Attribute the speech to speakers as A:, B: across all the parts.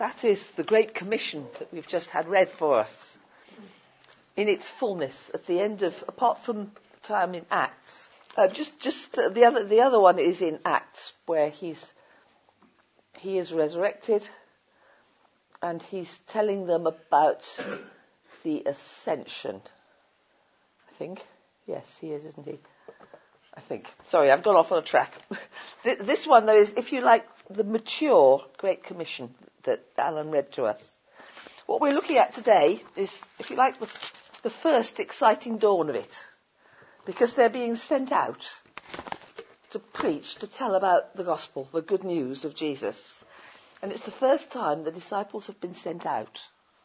A: That is the Great Commission that we've just had read for us in its fullness at the end of, apart from time in Acts. The other one is in Acts, where he is resurrected and he's telling them about the ascension. I think. Yes, he is, isn't he? I think. Sorry, I've gone off on a track. This one, though, is, if you like, the mature Great Commission that Alan read to us. What we're looking at today is, if you like, the first exciting dawn of it. Because they're being sent out to preach, to tell about the gospel, the good news of Jesus. And it's the first time the disciples have been sent out.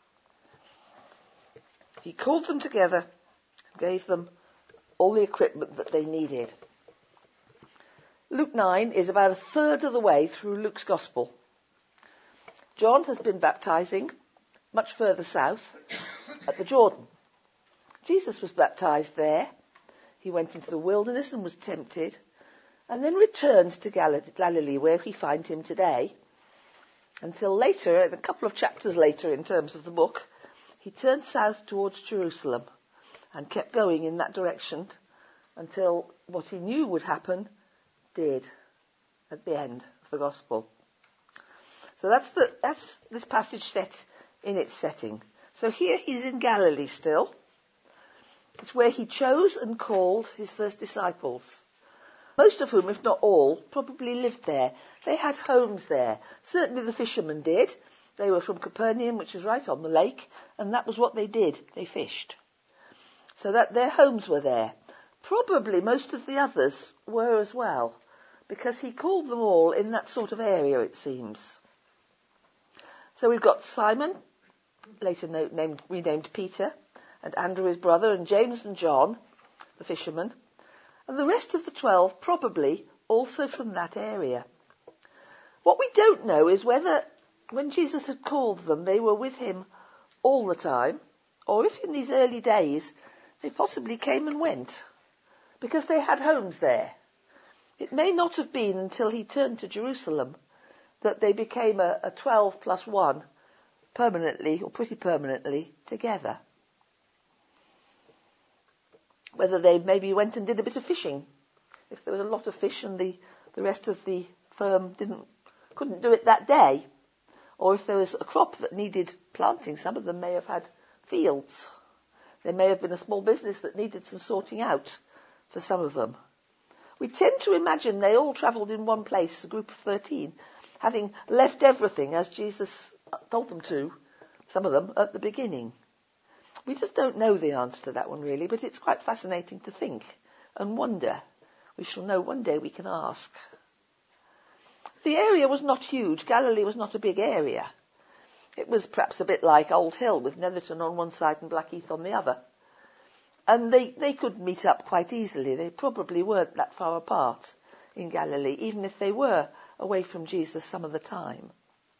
A: He called them together and gave them all the equipment that they needed. Luke 9 is about a third of the way through Luke's gospel. John has been baptizing much further south at the Jordan. Jesus was baptized there. He went into the wilderness and was tempted, and then returned to Galilee, where we find him today, until later, a couple of chapters later in terms of the book, he turned south towards Jerusalem and kept going in that direction until what he knew would happen did at the end of the gospel. So that's this passage set in its setting. So here he's in Galilee still. It's where he chose and called his first disciples, most of whom, if not all, probably lived there. They had homes there. Certainly the fishermen did. They were from Capernaum, which is right on the lake, and that was what they did. They fished. So that their homes were there. Probably most of the others were as well, because he called them all in that sort of area, it seems. So we've got Simon, later renamed Peter, and Andrew his brother, and James and John, the fishermen, and the rest of the 12 probably also from that area. What we don't know is whether, when Jesus had called them, they were with him all the time, or if in these early days they possibly came and went, because they had homes there. It may not have been until he turned to Jerusalem that they became a 12 plus 1 permanently, or pretty permanently, together. Whether they maybe went and did a bit of fishing, if there was a lot of fish and the rest of the firm couldn't do it that day, or if there was a crop that needed planting. Some of them may have had fields. There may have been a small business that needed some sorting out for some of them. We tend to imagine they all travelled in one place, a group of 13, having left everything as Jesus told them to, some of them, at the beginning. We just don't know the answer to that one, really, but it's quite fascinating to think and wonder. We shall know one day, we can ask. The area was not huge. Galilee was not a big area. It was perhaps a bit like Old Hill, with Netherton on one side and Blackheath on the other. And they could meet up quite easily. They probably weren't that far apart in Galilee, even if they were away from Jesus some of the time.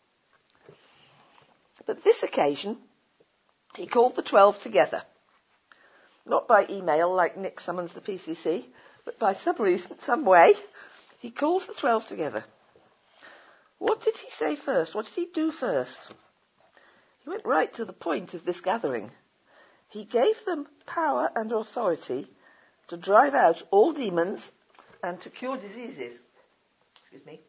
A: But this occasion, he called the 12 together. Not by email like Nick summons the PCC, but by some reason, some way, he calls the 12 together. What did he say first? What did he do first? He went right to the point of this gathering. He gave them power and authority to drive out all demons and to cure diseases. Excuse me.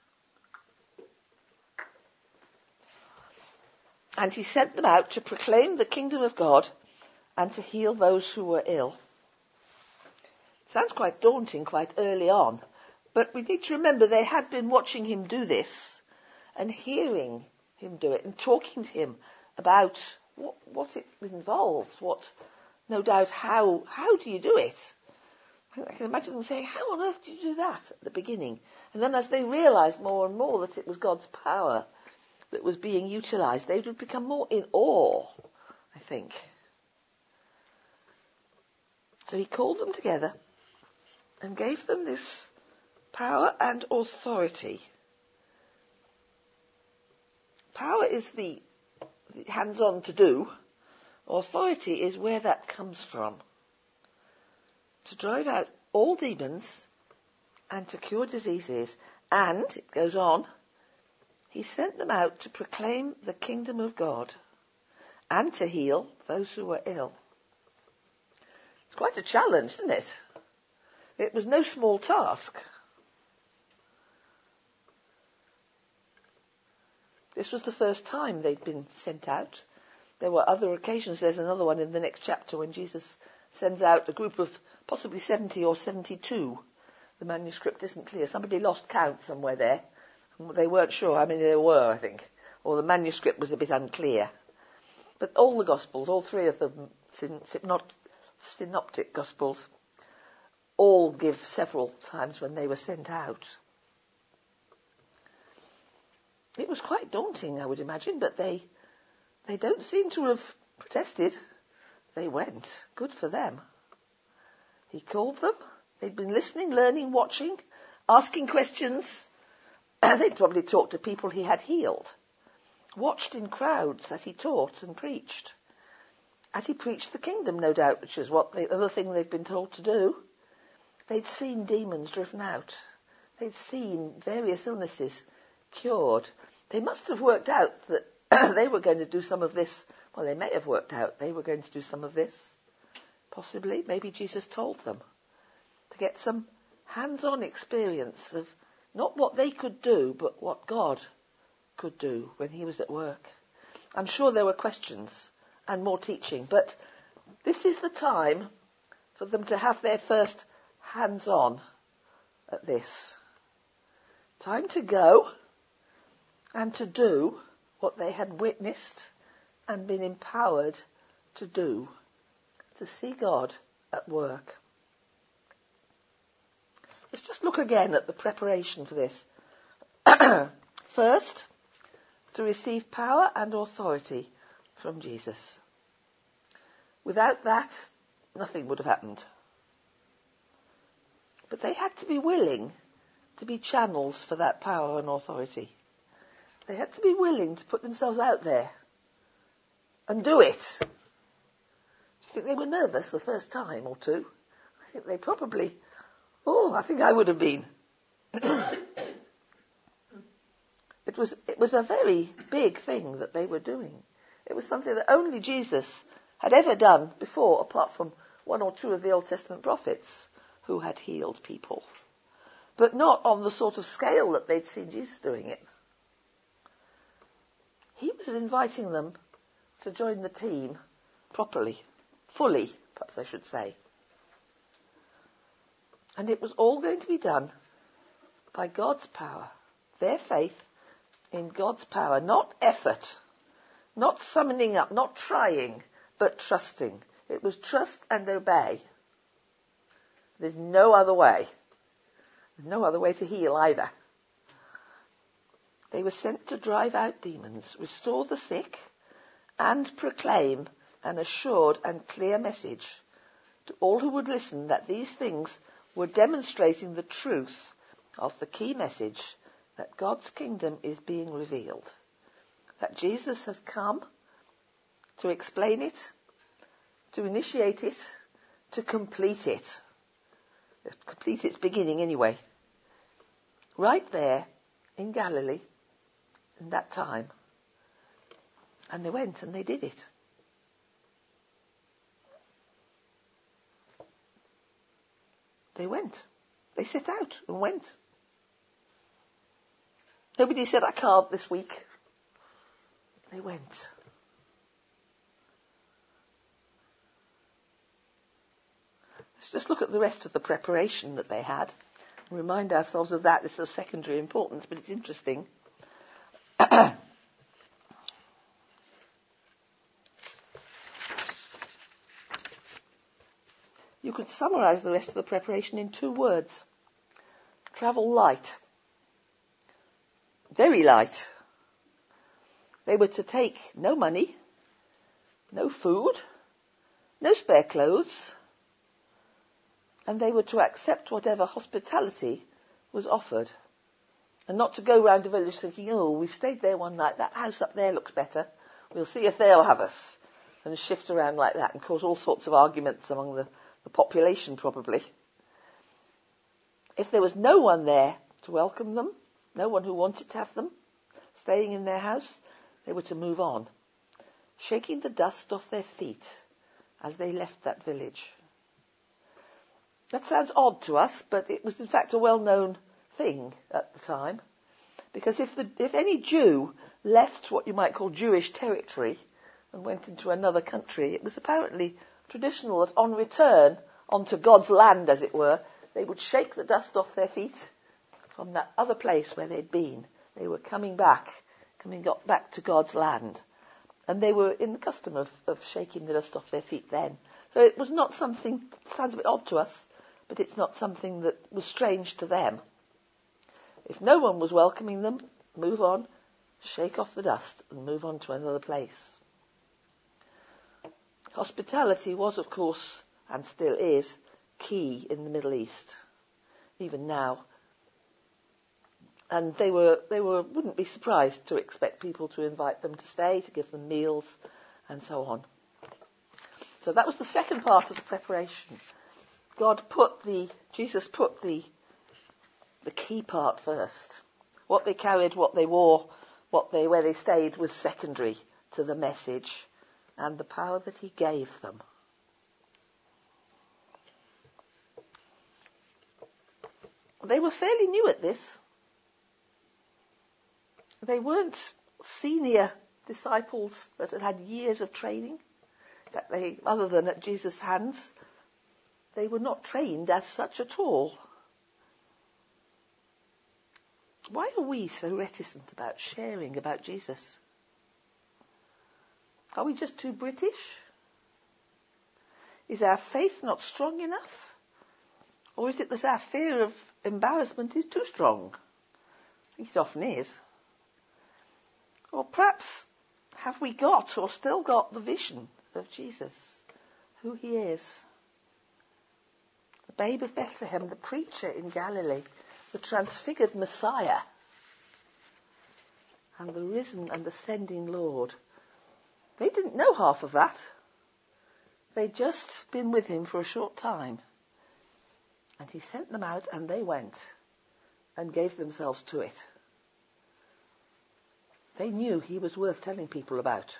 A: And he sent them out to proclaim the kingdom of God and to heal those who were ill. Sounds quite daunting quite early on, but we need to remember they had been watching him do this and hearing him do it and talking to him about what it involves, no doubt, how do you do it? I can imagine them saying, how on earth do you do that at the beginning? And then as they realised more and more that it was God's power that was being utilised, they would become more in awe, I think. So he called them together and gave them this power and authority. Power is the hands-on to do. Authority is where that comes from. To drive out all demons and to cure diseases. And, it goes on, He sent them out to proclaim the kingdom of God and to heal those who were ill. It's quite a challenge, isn't it? It was no small task. This was the first time they'd been sent out. There were other occasions. There's another one in the next chapter when Jesus sends out a group of possibly 70 or 72. The manuscript isn't clear. Somebody lost count somewhere there. They weren't sure how many there were, I think. Or the manuscript was a bit unclear. But all the Gospels, all three of them, synoptic Gospels, all give several times when they were sent out. It was quite daunting, I would imagine, but they don't seem to have protested. They went. Good for them. He called them. They'd been listening, learning, watching, asking questions. They'd probably talked to people he had healed. Watched in crowds as he taught and preached. As he preached the kingdom, no doubt, which is what the other thing they've been told to do. They'd seen demons driven out. They'd seen various illnesses cured. They must have worked out that they were going to do some of this. Well, they may have worked out they were going to do some of this. Possibly, maybe Jesus told them to get some hands-on experience of not what they could do, but what God could do when he was at work. I'm sure there were questions and more teaching, but this is the time for them to have their first hands-on at this. Time to go and to do what they had witnessed and been empowered to do, to see God at work. Let's just look again at the preparation for this. First, to receive power and authority from Jesus. Without that, nothing would have happened. But they had to be willing to be channels for that power and authority. They had to be willing to put themselves out there and do it. Do you think they were nervous the first time or two? I think they probably... I think I would have been. It was a very big thing that they were doing. It was something that only Jesus had ever done before, apart from one or two of the Old Testament prophets who had healed people. But not on the sort of scale that they'd seen Jesus doing it. He was inviting them to join the team properly, fully, perhaps I should say. And it was all going to be done by God's power, their faith in God's power, not effort, not summoning up, not trying, but trusting. It was trust and obey. There's no other way. There's no other way to heal either. They were sent to drive out demons, restore the sick, and proclaim an assured and clear message to all who would listen that these things were demonstrating the truth of the key message that God's kingdom is being revealed. That Jesus has come to explain it, to initiate it, to complete it. Complete its beginning anyway. Right there in Galilee in that time. And they went and they did it. They went. They set out and went. Nobody said, I can't this week. They went. Let's just look at the rest of the preparation that they had and remind ourselves of that. It's of secondary importance, but it's interesting. You could summarise the rest of the preparation in 2 words. Travel light. Very light. They were to take no money, no food, no spare clothes, and they were to accept whatever hospitality was offered. And not to go round the village thinking, we've stayed there one night, that house up there looks better, we'll see if they'll have us, and shift around like that and cause all sorts of arguments among the population probably. If there was no one there to welcome them, no one who wanted to have them, staying in their house, they were to move on, shaking the dust off their feet as they left that village. That sounds odd to us, but it was in fact a well-known thing at the time. Because if any Jew left what you might call Jewish territory and went into another country, it was apparently traditional that on return onto God's land, as it were, they would shake the dust off their feet from that other place where they'd been. They were coming back to God's land. And they were in the custom of shaking the dust off their feet then. So it was not something, it sounds a bit odd to us, but it's not something that was strange to them. If no one was welcoming them, move on, shake off the dust and move on to another place. Hospitality was, of course, and still is, key in the Middle East, even now. And they wouldn't be surprised to expect people to invite them to stay, to give them meals, and so on. So that was the second part of the preparation. Jesus put the key part first. What they carried, what they wore, where they stayed was secondary to the message and the power that he gave them. They were fairly new at this. They weren't senior disciples that had had years of training. In fact, other than at Jesus' hands, they were not trained as such at all. Why are we so reticent about sharing about Jesus? Are we just too British? Is our faith not strong enough? Or is it that our fear of embarrassment is too strong? I think it often is. Or perhaps have we got or still got the vision of Jesus, who he is? The babe of Bethlehem, the preacher in Galilee, the transfigured Messiah, and the risen and ascending Lord. They didn't know half of that. They'd just been with him for a short time. And he sent them out and they went and gave themselves to it. They knew he was worth telling people about.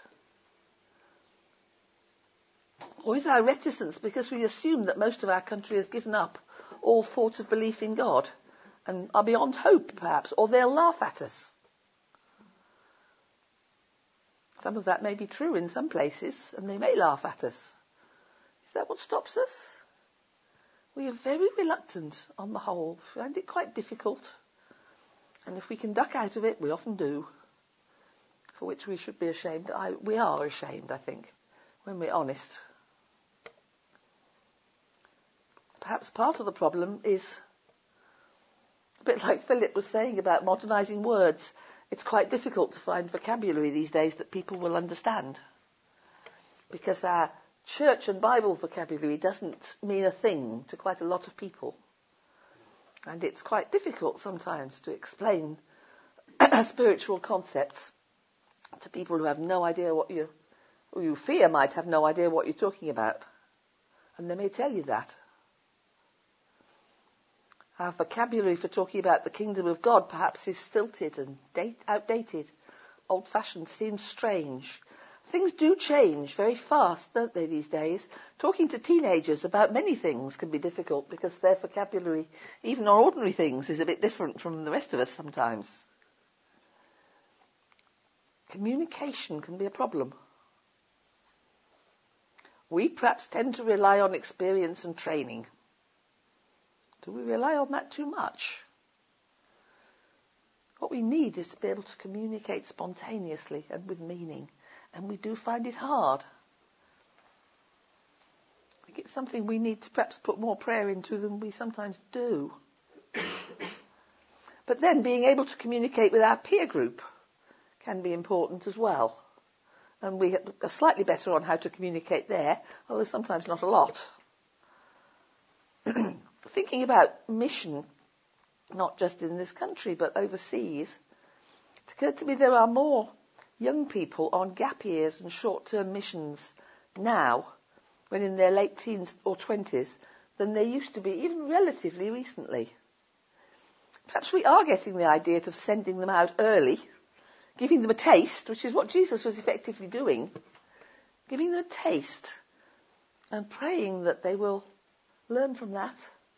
A: Or is our reticence because we assume that most of our country has given up all thought of belief in God and are beyond hope, perhaps, or they'll laugh at us? Some of that may be true in some places, and they may laugh at us. Is that what stops us? We are very reluctant on the whole. We find it quite difficult. And if we can duck out of it, we often do. For which we should be ashamed. We are ashamed, I think, when we're honest. Perhaps part of the problem is a bit like Philip was saying about modernising words. It's quite difficult to find vocabulary these days that people will understand. Because our church and Bible vocabulary doesn't mean a thing to quite a lot of people. And it's quite difficult sometimes to explain spiritual concepts to people who have no idea who you fear might have no idea what you're talking about. And they may tell you that. Our vocabulary for talking about the kingdom of God perhaps is stilted and outdated, old-fashioned, seems strange. Things do change very fast, don't they, these days? Talking to teenagers about many things can be difficult because their vocabulary, even on ordinary things, is a bit different from the rest of us sometimes. Communication can be a problem. We perhaps tend to rely on experience and training. Do we rely on that too much? What we need is to be able to communicate spontaneously and with meaning. And we do find it hard. I think it's something we need to perhaps put more prayer into than we sometimes do. But then being able to communicate with our peer group can be important as well. And we are slightly better on how to communicate there, although sometimes not a lot. Thinking about mission, not just in this country but overseas, it occurred to me there are more young people on gap years and short-term missions now, when in their late teens or 20s, than there used to be, even relatively recently. Perhaps we are getting the idea of sending them out early, giving them a taste, which is what Jesus was effectively doing, giving them a taste and praying that they will learn from that,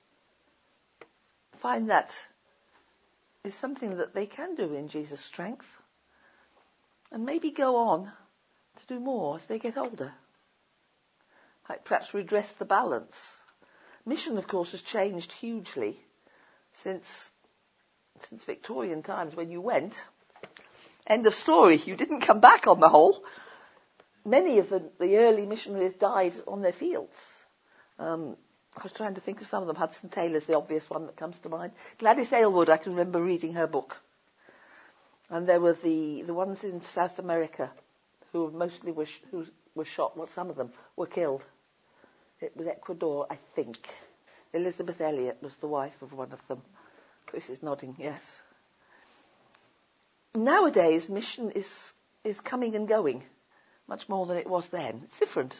A: find that is something that they can do in Jesus' strength, and maybe go on to do more as they get older. Like perhaps redress the balance. Mission, of course, has changed hugely since Victorian times when you went. End of story. You didn't come back on the whole. Many of the early missionaries died on their fields. I was trying to think of some of them. Hudson Taylor's the obvious one that comes to mind. Gladys Aylward, I can remember reading her book. And there were the ones in South America who mostly were shot. Well, some of them were killed. It was Ecuador, I think. Elizabeth Elliot was the wife of one of them. Chris is nodding, yes. Nowadays, mission is coming and going much more than it was then. It's different.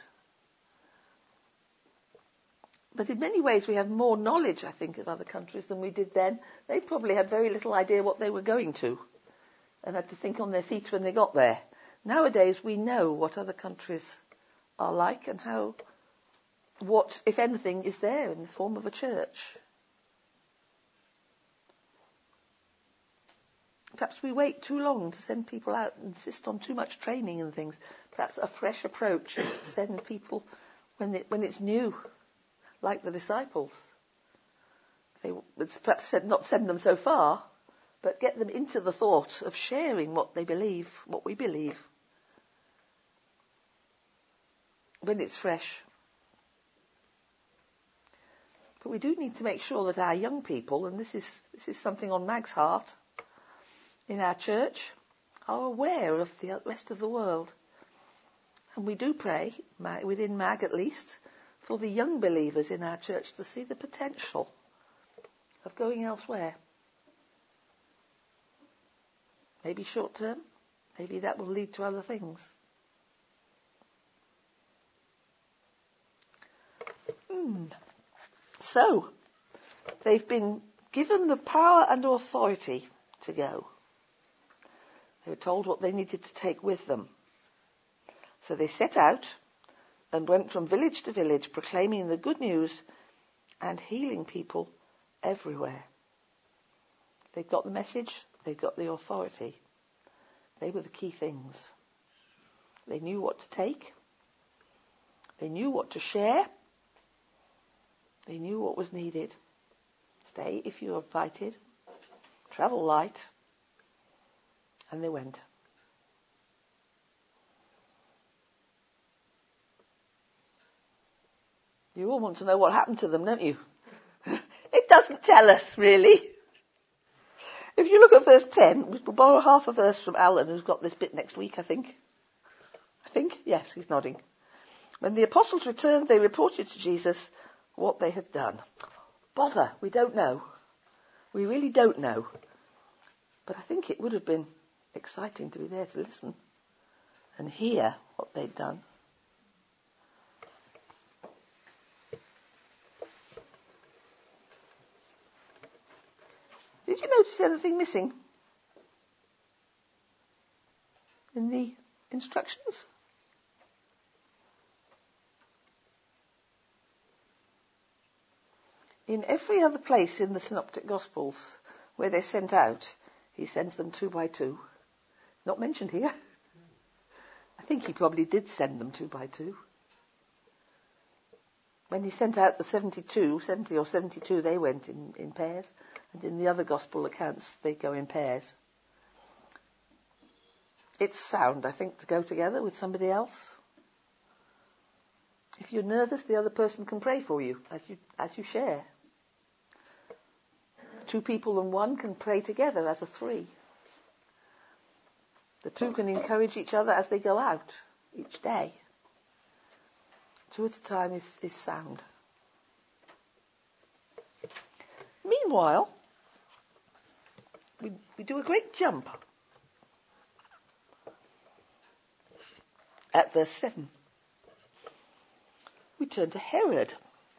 A: But in many ways, we have more knowledge, I think, of other countries than we did then. They probably had very little idea what they were going to and had to think on their feet when they got there. Nowadays, we know what other countries are like and what, if anything, is there in the form of a church. Perhaps we wait too long to send people out and insist on too much training and things. Perhaps a fresh approach is to send people when it's new, like the disciples. It's perhaps not send them so far, but get them into the thought of sharing what they believe, what we believe, when it's fresh. But we do need to make sure that our young people, and this is something on Mag's heart, in our church, are aware of the rest of the world. And we do pray, within Mag at least, for the young believers in our church to see the potential of going elsewhere. Maybe short term, maybe that will lead to other things. So, they've been given the power and authority to go. They were told what they needed to take with them. So they set out and went from village to village, proclaiming the good news and healing people everywhere. They've got the message, they've got the authority. They were the key things. They knew what to take. They knew what to share. They knew what was needed. Stay if you are invited. Travel light. And they went. You all want to know what happened to them, don't you? It doesn't tell us, really. If you look at verse 10, we'll borrow half a verse from Alan, who's got this bit next week, I think. Yes, he's nodding. When the apostles returned, they reported to Jesus what they had done. Bother, we don't know. We really don't know. But I think it would have been exciting to be there to listen and hear what they'd done. Did you notice anything missing in the instructions? In every other place in the Synoptic Gospels where they're sent out, he sends them 2 by 2. Not mentioned here. I think he probably did send them 2 by 2. When he sent out the 70 or 72, they went in pairs. And in the other Gospel accounts, they go in pairs. It's sound, I think, to go together with somebody else. If you're nervous, the other person can pray for you as you share. 2 people and 1 can pray together as a 3. The 2 can encourage each other as they go out each day. 2 at a time is sound. Meanwhile, we do a great jump at verse 7. We turn to Herod.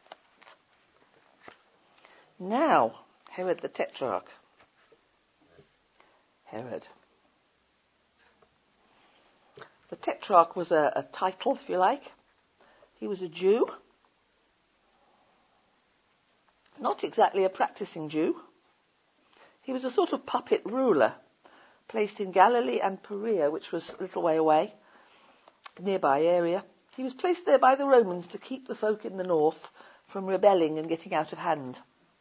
A: Now, Herod the Tetrarch. Herod. The Tetrarch was a title, if you like. He was a Jew. Not exactly a practicing Jew. He was a sort of puppet ruler, placed in Galilee and Perea, which was a little way away, nearby area. He was placed there by the Romans to keep the folk in the north from rebelling and getting out of hand.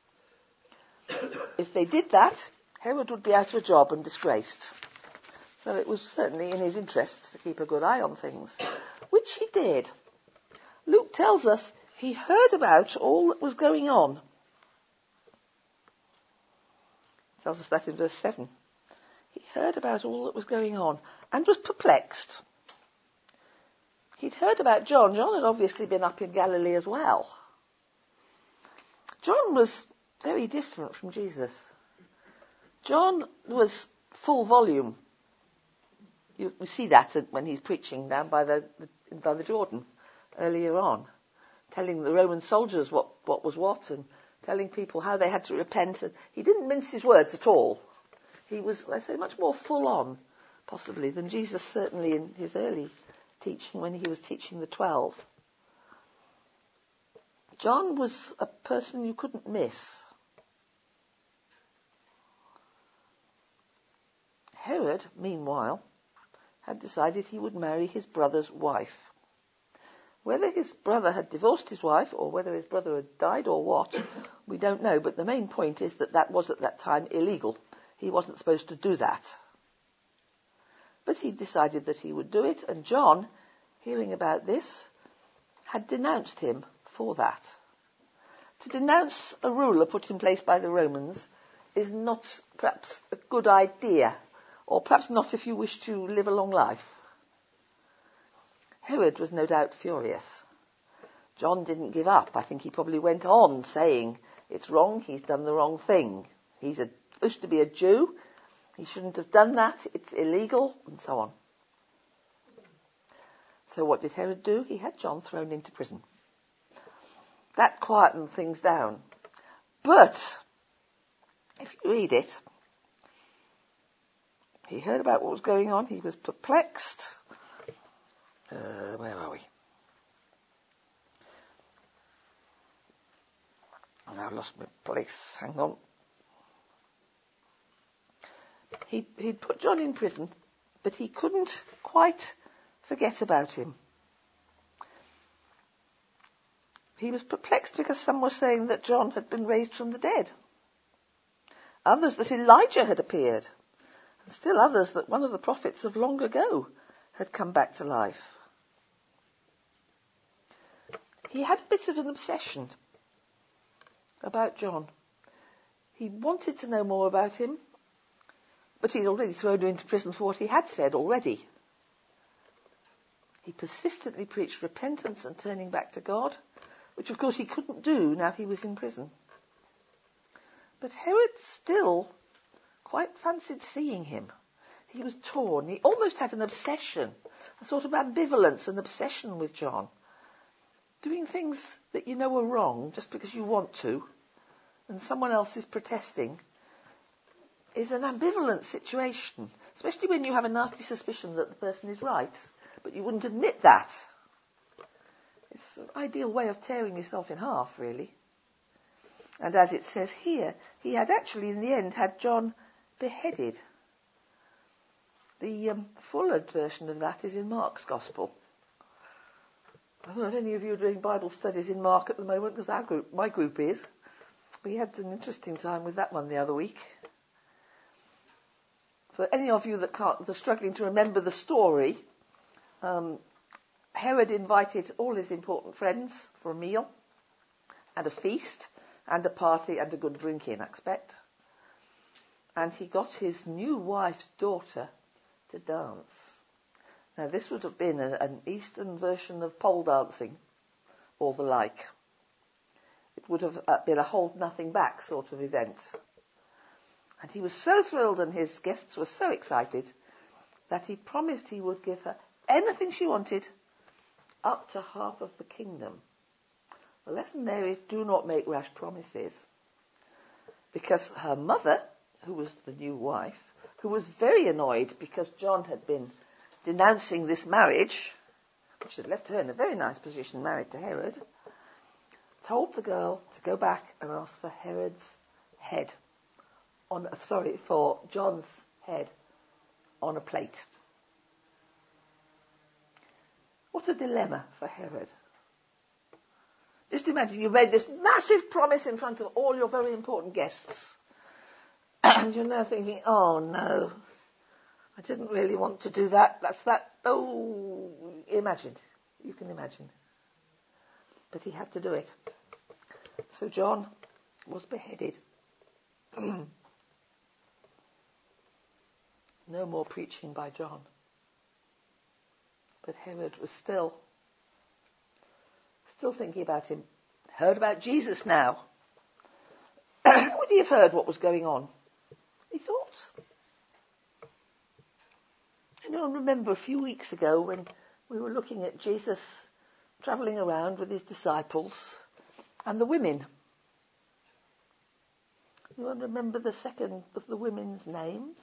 A: If they did that, Herod would be out of a job and disgraced. So it was certainly in his interests to keep a good eye on things, which he did. Luke tells us he heard about all that was going on. He tells us that in verse 7. He heard about all that was going on and was perplexed. He'd heard about John. John had obviously been up in Galilee as well. John was very different from Jesus. John was full volume. You see that when he's preaching down by the Jordan earlier on, telling the Roman soldiers what was what and telling people how they had to repent. And he didn't mince his words at all. He was, I say, much more full on, possibly, than Jesus certainly in his early teaching when he was teaching the 12. John was a person you couldn't miss. Herod, meanwhile, had decided he would marry his brother's wife. Whether his brother had divorced his wife or whether his brother had died or what, we don't know, but the main point is that was at that time illegal. He wasn't supposed to do that. But he decided that he would do it, and John, hearing about this, had denounced him for that. To denounce a ruler put in place by the Romans is not perhaps a good idea, or perhaps not if you wish to live a long life. Herod was no doubt furious. John didn't give up. I think he probably went on saying, it's wrong, he's done the wrong thing. He's supposed to be a Jew, he shouldn't have done that, it's illegal, and so on. So what did Herod do? He had John thrown into prison. That quietened things down. But, if you read it, he heard about what was going on, he was perplexed. Where are we? I've lost my place, hang on. He'd put John in prison, but he couldn't quite forget about him. He was perplexed because some were saying that John had been raised from the dead. Others that Elijah had appeared. And still others that one of the prophets of long ago had come back to life. He had a bit of an obsession about John. He wanted to know more about him, but he'd already thrown him into prison for what he had said already. He persistently preached repentance and turning back to God, which of course he couldn't do now he was in prison. But Herod still quite fancied seeing him. He was torn. He almost had an obsession, a sort of ambivalence, an obsession with John. Doing things that you know are wrong just because you want to, and someone else is protesting, is an ambivalent situation, especially when you have a nasty suspicion that the person is right, but you wouldn't admit that. It's an ideal way of tearing yourself in half, really. And as it says here, he had actually, in the end, had John beheaded. The fuller version of that is in Mark's Gospel. I don't know if any of you are doing Bible studies in Mark at the moment, because my group is. We had an interesting time with that one the other week. For any of you that are struggling to remember the story, Herod invited all his important friends for a meal and a feast and a party and a good drinking, I expect. And he got his new wife's daughter to dance. Now, this would have been an Eastern version of pole dancing or the like. It would have been a hold nothing back sort of event. And he was so thrilled and his guests were so excited that he promised he would give her anything she wanted, up to half of the kingdom. The lesson there is, do not make rash promises. Because her mother, who was the new wife, who was very annoyed because John had been denouncing this marriage, which had left her in a very nice position, married to Herod, told the girl to go back and ask for for John's head on a plate. What a dilemma for Herod. Just imagine you made this massive promise in front of all your very important guests. And you're now thinking, oh no, I didn't really want to do that. Oh, imagine. You can imagine. But he had to do it. So John was beheaded. No more preaching by John. But Herod was still thinking about him. Heard about Jesus now. Would he have heard what was going on? He thought. I remember a few weeks ago when we were looking at Jesus travelling around with his disciples and the women. You want to remember the second of the women's names?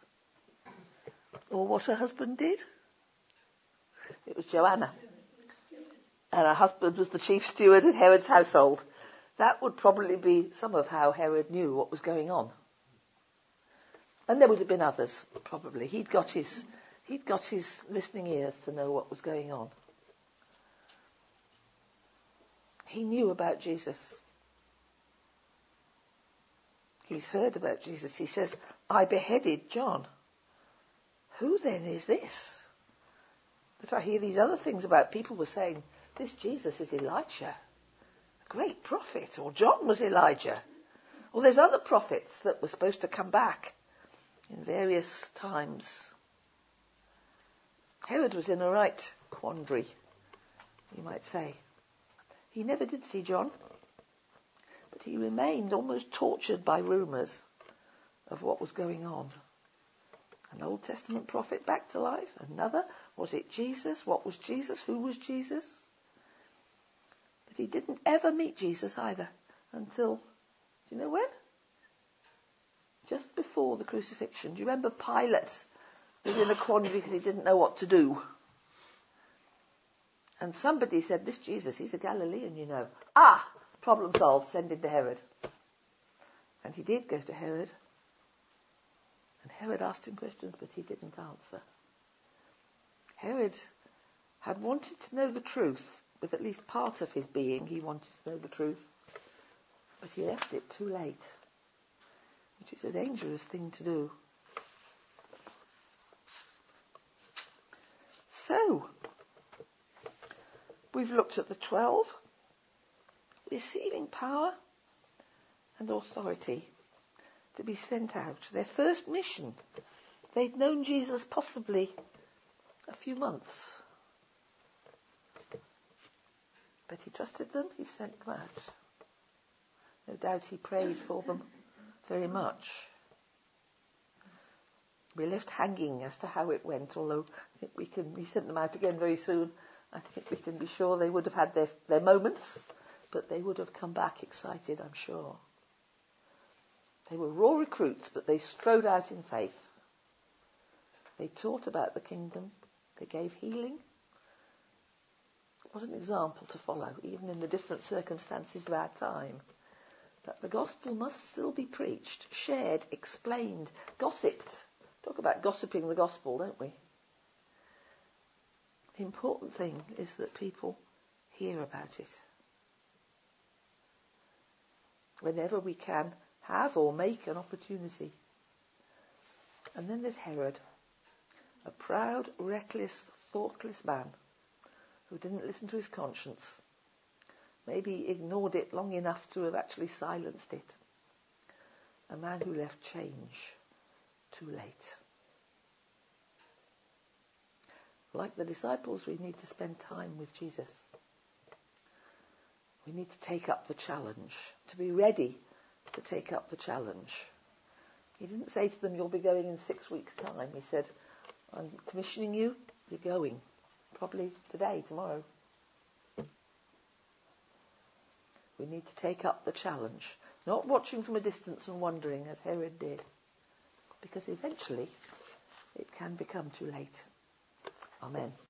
A: Or what her husband did? It was Joanna. And her husband was the chief steward at Herod's household. That would probably be some of how Herod knew what was going on. And there would have been others, probably. He'd got his listening ears to know what was going on. He knew about Jesus. He's heard about Jesus. He says, I beheaded John. Who then is this? But I hear these other things about people were saying, this Jesus is Elijah, a great prophet, or John was Elijah. Or there's other prophets that were supposed to come back in various times. Herod was in a right quandary, you might say. He never did see John, but he remained almost tortured by rumours of what was going on. An Old Testament prophet back to life, another. Was it Jesus? What was Jesus? Who was Jesus? But he didn't ever meet Jesus either until, do you know when? Just before the crucifixion. Do you remember Pilate was in a quandary because he didn't know what to do? And somebody said, this Jesus, he's a Galilean, you know. Problem solved, send him to Herod. And he did go to Herod. And Herod asked him questions, but he didn't answer. Herod had wanted to know the truth. With at least part of his being, he wanted to know the truth. But he left it too late, which is a dangerous thing to do. So, we've looked at the 12, receiving power and authority to be sent out. Their first mission. They'd known Jesus possibly a few months. But he trusted them, he sent them out. No doubt he prayed for them very much. We're left hanging as to how it went, although I think he sent them out again very soon. I think we can be sure they would have had their moments, but they would have come back excited, I'm sure. They were raw recruits, but they strode out in faith. They taught about the kingdom. They gave healing. What an example to follow, even in the different circumstances of our time. That the gospel must still be preached, shared, explained, gossiped. Talk about gossiping the gospel, don't we? The important thing is that people hear about it. Whenever we can have or make an opportunity. And then there's Herod, a proud, reckless, thoughtless man who didn't listen to his conscience. Maybe ignored it long enough to have actually silenced it. A man who left change too late. Like the disciples, we need to spend time with Jesus. We need to take up the challenge, to be ready to take up the challenge. He didn't say to them, you'll be going in 6 weeks' time. He said, I'm commissioning you, you're going. Probably today, tomorrow. We need to take up the challenge. Not watching from a distance and wondering, as Herod did. Because eventually, it can become too late. Amen.